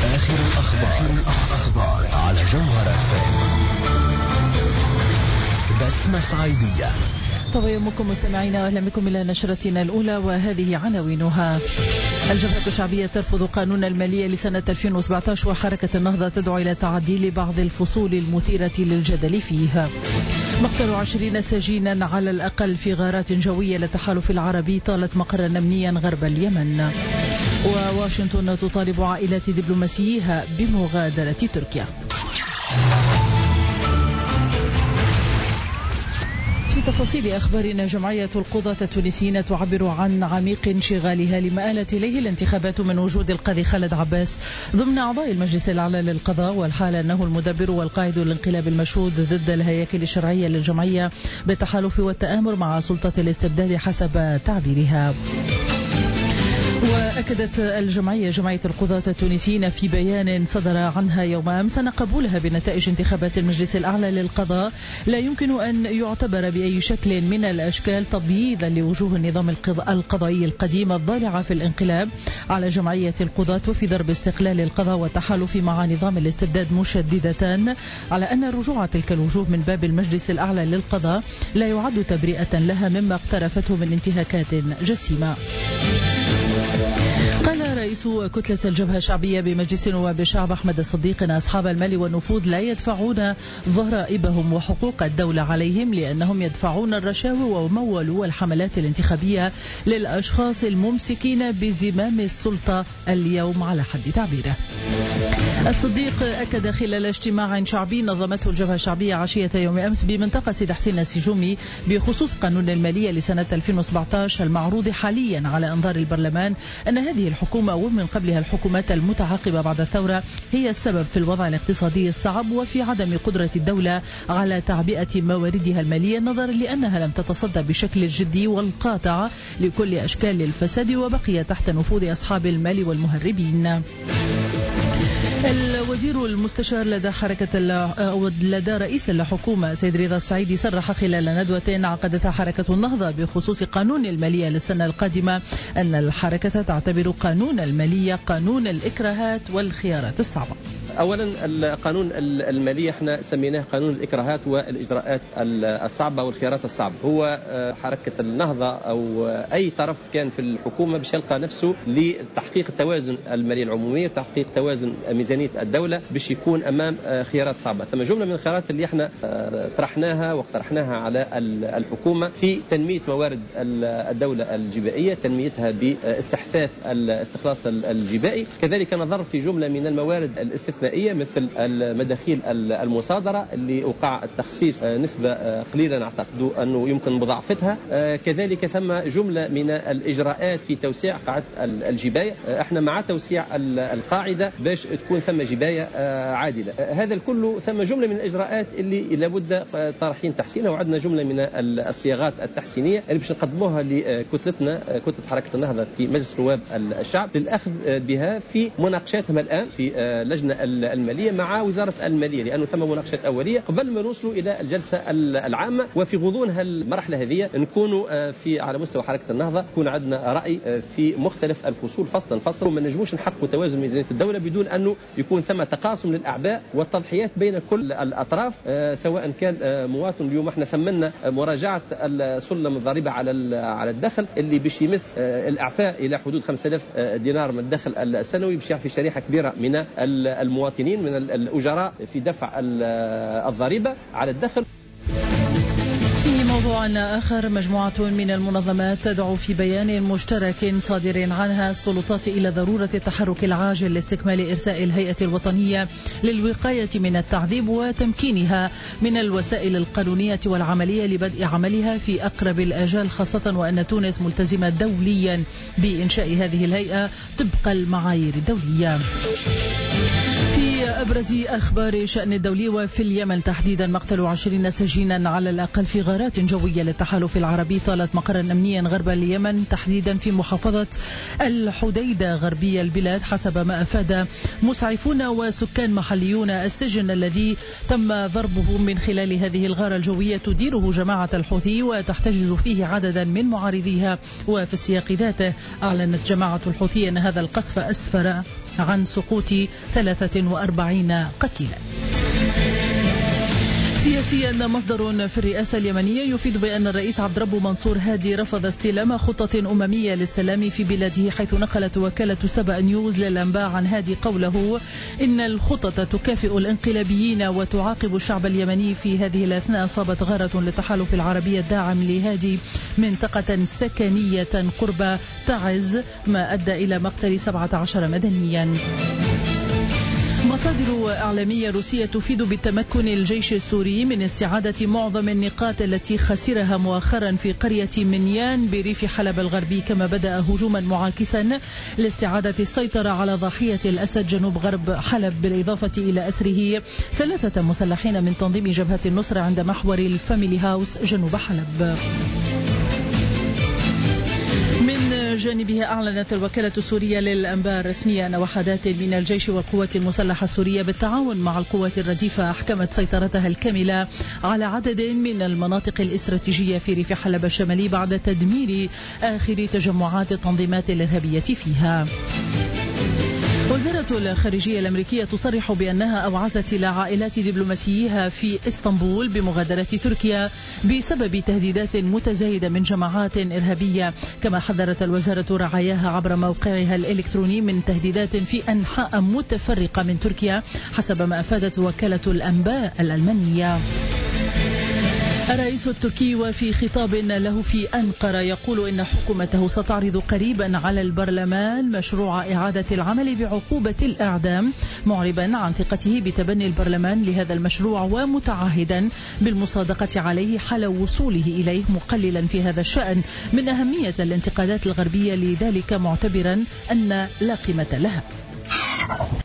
آخر الأخبار على جوهر FM. بسمة صعيدية. طيب يومكم مستمعينا، أهلا بكم إلى نشرتنا الأولى وهذه عناوينها. الجبهة الشعبية ترفض قانون المالية لسنة 2017 وحركة النهضة تدعو إلى تعديل بعض الفصول المثيرة للجدل فيها. مقتل 20 سجينا على الأقل في غارات جوية للتحالف العربي طالت مقرا أمنيا غرب اليمن. وواشنطن تطالب عائلات دبلوماسيها بمغادرة تركيا. في تفاصيل أخبارنا، جمعية القضاة التونسيين تعبر عن عميق انشغالها لما آلت إليه الانتخابات من وجود القاضي خالد عباس ضمن أعضاء المجلس الأعلى للقضاء، والحال أنه المدبر والقائد للانقلاب المشهود ضد الهياكل الشرعية للجمعية بالتحالف والتآمر مع سلطة الاستبداد حسب تعبيرها. وأكدت جمعية القضاة التونسيين في بيان صدر عنها يوم أمس أن قبولها بنتائج انتخابات المجلس الأعلى للقضاء لا يمكن أن يعتبر بأي شكل من الأشكال تبييضا لوجوه النظام القضائي القديم الضالع في الانقلاب على جمعية القضاة وفي ضرب استقلال القضاء والتحالف مع نظام الاستبداد، مشددة على أن رجوع تلك الوجوه من باب المجلس الأعلى للقضاء لا يعد تبرئة لها مما اقترفته من انتهاكات جسيمة. قال رئيس كتلة الجبهة الشعبية بمجلس نواب الشعب أحمد الصديق أن أصحاب المال والنفوذ لا يدفعون ضرائبهم وحقوق الدولة عليهم لأنهم يدفعون الرشاوى ومولوا الحملات الانتخابية للأشخاص الممسكين بزمام السلطة اليوم على حد تعبيره. الصديق أكد خلال اجتماع شعبي نظمته الجبهة الشعبية عشية يوم أمس بمنطقة سيد حسين السجومي بخصوص قانون المالية لسنة 2017 المعروض حاليا على أنظار البرلمان أن هذه الحكومة ومن قبلها الحكومات المتعاقبة بعد الثورة هي السبب في الوضع الاقتصادي الصعب وفي عدم قدرة الدولة على تعبئة مواردها المالية، نظرا لأنها لم تتصدى بشكل جدي والقاطع لكل أشكال الفساد وبقي تحت نفوذ أصحاب المال والمهربين. الوزير المستشار لدى رئيس الحكومة سيد رضا السعيدي صرح خلال ندوة عقدتها حركة النهضة بخصوص قانون المالية للسنة القادمة أن الحركة تعتبر قانون المالية قانون الإكراهات والخيارات الصعبة. أولا القانون المالية احنا سميناه قانون الإكراهات والإجراءات الصعبة والخيارات الصعبة. هو حركة النهضة أو أي طرف كان في الحكومة باش يلقى نفسه لتحقيق التوازن المالي العمومي وتحقيق توازن ميزانية الدولة باش يكون أمام خيارات صعبة. ثم جملة من الخيارات اللي احنا طرحناها واقترحناها على الحكومة في تنمية موارد الدولة الجبائية، تنميتها باستحثاث الاستخلاص الجبائي، كذلك نظر في جملة من الموارد الاستثنائية مثل المداخيل المصادرة اللي وقع التخصيص نسبة قليلا أعتقد أنه يمكن مضاعفتها، كذلك ثم جملة من الإجراءات في توسيع قاعدة الجباية. احنا مع توسيع القاعدة باش تكون ثم جباية عادلة. هذا الكل ثم جملة من الإجراءات اللي لابد طرحين تحسينها، وعندنا جملة من الصياغات التحسينية اللي باش نقدموها لكتلتنا كتلة حركة النهضة في مجلس نواب الشعب للأخذ بها في مناقشاتهم الآن في لجنة المالية مع وزارة المالية، لأنه ثم مناقشات أولية قبل ما نوصلوا إلى الجلسة العامة. وفي غضون هالمرحلة هذه نكونوا في على مستوى حركة النهضة يكون عندنا رأي في مختلف الفصول فصلا وما نجموش نحققوا توازن ميزانية الدولة بدون أنه يكون ثم تقاسم للأعباء والتضحيات بين كل الأطراف، سواء كان مواطن. اليوم احنا ثمنا مراجعة السلم الضريبة على الدخل اللي باش يمس الإعفاء إلى حدود 5000 دينار من الدخل السنوي، باش يعفي شريحة كبيرة من المواطنين من الأجراء في دفع الضريبة على الدخل. في موضوع آخر، مجموعة من المنظمات تدعو في بيان مشترك صادر عنها السلطات إلى ضرورة التحرك العاجل لاستكمال إرساء الهيئة الوطنية للوقاية من التعذيب وتمكينها من الوسائل القانونية والعملية لبدء عملها في أقرب الآجال، خاصة وأن تونس ملتزمة دوليا بإنشاء هذه الهيئة طبق المعايير الدولية. في أبرز أخبار شأن الدولي، وفي اليمن تحديدا مقتل 20 سجينا على الأقل في غارات جوية للتحالف العربي طالت مقرا أمنيا غرب اليمن تحديدا في محافظة الحديدة غربية البلاد، حسب ما أفاد مسعفون وسكان محليون. السجن الذي تم ضربه من خلال هذه الغارة الجوية تديره جماعة الحوثي وتحتجز فيه عددا من معارضيها. وفي السياق ذاته أعلنت جماعة الحوثي أن هذا القصف أسفر عن سقوط 43 قتيلا. سياسيا، مصدر في الرئاسة اليمنية يفيد بأن الرئيس عبد ربه منصور هادي رفض استلام خطة أممية للسلام في بلاده، حيث نقلت وكالة سبأ نيوز للأنباء عن هادي قوله إن الخطة تكافئ الانقلابيين وتعاقب الشعب اليمني. في هذه الأثناء أصابت غارة للتحالف العربي الداعم لهادي منطقة سكنية قرب تعز ما أدى إلى مقتل 17 مدنيا. مصادر إعلامية روسية تفيد بتمكن الجيش السوري من استعادة معظم النقاط التي خسرها مؤخرا في قرية منيان بريف حلب الغربي، كما بدأ هجوما معاكسا لاستعادة السيطرة على ضاحية الأسد جنوب غرب حلب، بالإضافة إلى أسره 3 مسلحين من تنظيم جبهة النصرة عند محور الفاميلي هاوس جنوب حلب. من جانبها أعلنت الوكالة السورية للأنباء الرسمية أن وحدات من الجيش والقوات المسلحة السورية بالتعاون مع القوات الرديفة أحكمت سيطرتها الكاملة على عدد من المناطق الاستراتيجية في ريف حلب الشمالي بعد تدمير آخر تجمعات التنظيمات الإرهابية فيها. وزارة الخارجية الأمريكية تصرح بأنها أوعزت إلى عائلات دبلوماسييها في إسطنبول بمغادرة تركيا بسبب تهديدات متزايدة من جماعات إرهابية، كما حذرت الوزارة رعاياها عبر موقعها الإلكتروني من تهديدات في أنحاء متفرقة من تركيا، حسب ما أفادت وكالة الأنباء الألمانية. الرئيس التركي وفي خطاب له في أنقرة يقول إن حكومته ستعرض قريبا على البرلمان مشروع إعادة العمل بعقوبة الإعدام، معربا عن ثقته بتبني البرلمان لهذا المشروع ومتعهدا بالمصادقة عليه حال وصوله إليه، مقللا في هذا الشأن من أهمية الانتقادات الغربية لذلك، معتبرا أن لا قيمة لها.